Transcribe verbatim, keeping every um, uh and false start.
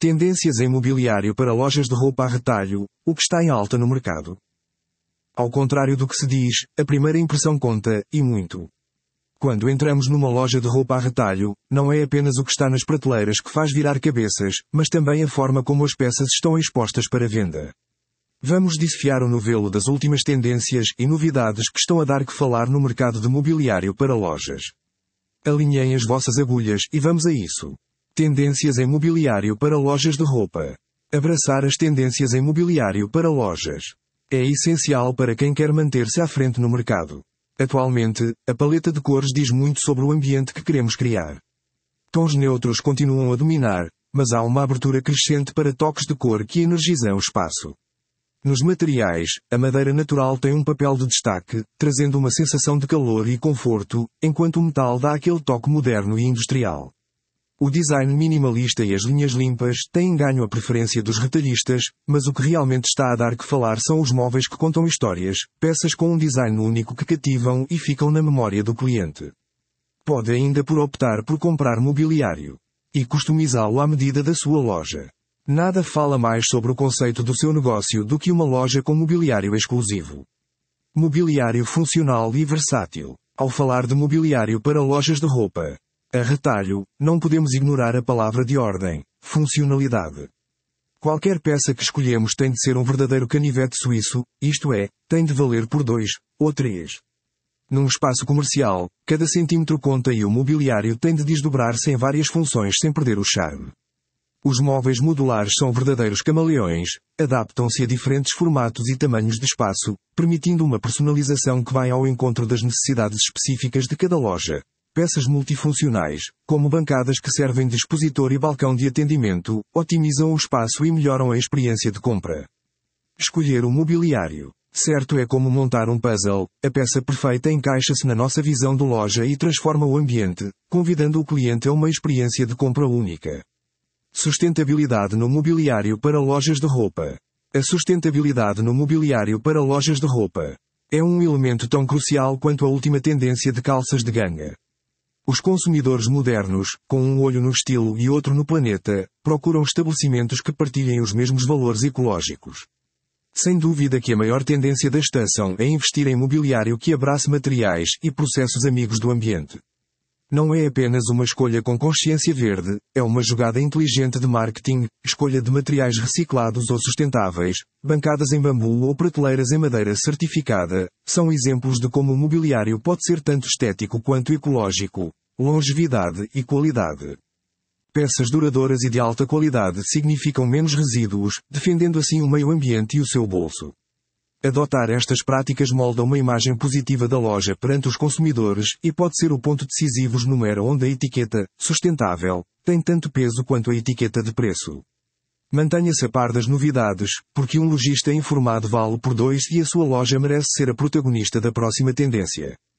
Tendências em mobiliário para lojas de roupa a retalho, o que está em alta no mercado. Ao contrário do que se diz, a primeira impressão conta, e muito. Quando entramos numa loja de roupa a retalho, não é apenas o que está nas prateleiras que faz virar cabeças, mas também a forma como as peças estão expostas para venda. Vamos desfiar o novelo das últimas tendências e novidades que estão a dar que falar no mercado de mobiliário para lojas. Alinhem as vossas agulhas e vamos a isso. Tendências em mobiliário para lojas de roupa. Abraçar as tendências em mobiliário para lojas é essencial para quem quer manter-se à frente no mercado. Atualmente, a paleta de cores diz muito sobre o ambiente que queremos criar. Tons neutros continuam a dominar, mas há uma abertura crescente para toques de cor que energizam o espaço. Nos materiais, a madeira natural tem um papel de destaque, trazendo uma sensação de calor e conforto, enquanto o metal dá aquele toque moderno e industrial. O design minimalista e as linhas limpas têm ganho a preferência dos retalhistas, mas o que realmente está a dar que falar são os móveis que contam histórias, peças com um design único que cativam e ficam na memória do cliente. Pode ainda por optar por comprar mobiliário e customizá-lo à medida da sua loja. Nada fala mais sobre o conceito do seu negócio do que uma loja com mobiliário exclusivo. Mobiliário funcional e versátil. Ao falar de mobiliário para lojas de roupa a retalho, não podemos ignorar a palavra de ordem: funcionalidade. Qualquer peça que escolhemos tem de ser um verdadeiro canivete suíço, isto é, tem de valer por dois, ou três. Num espaço comercial, cada centímetro conta e o mobiliário tem de desdobrar-se em várias funções sem perder o charme. Os móveis modulares são verdadeiros camaleões, adaptam-se a diferentes formatos e tamanhos de espaço, permitindo uma personalização que vai ao encontro das necessidades específicas de cada loja. Peças multifuncionais, como bancadas que servem de expositor e balcão de atendimento, otimizam o espaço e melhoram a experiência de compra. Escolher o mobiliário certo é como montar um puzzle. A peça perfeita encaixa-se na nossa visão de loja e transforma o ambiente, convidando o cliente a uma experiência de compra única. Sustentabilidade no mobiliário para lojas de roupa. A sustentabilidade no mobiliário para lojas de roupa é um elemento tão crucial quanto a última tendência de calças de ganga. Os consumidores modernos, com um olho no estilo e outro no planeta, procuram estabelecimentos que partilhem os mesmos valores ecológicos. Sem dúvida que a maior tendência da estação é investir em mobiliário que abrace materiais e processos amigos do ambiente. Não é apenas uma escolha com consciência verde, é uma jogada inteligente de marketing, escolha de materiais reciclados ou sustentáveis, bancadas em bambu ou prateleiras em madeira certificada, são exemplos de como o mobiliário pode ser tanto estético quanto ecológico, longevidade e qualidade. Peças duradouras e de alta qualidade significam menos resíduos, defendendo assim o meio ambiente e o seu bolso. Adotar estas práticas molda uma imagem positiva da loja perante os consumidores e pode ser o ponto decisivo número onde a etiqueta sustentável tem tanto peso quanto a etiqueta de preço. Mantenha-se a par das novidades, porque um lojista informado vale por dois e a sua loja merece ser a protagonista da próxima tendência.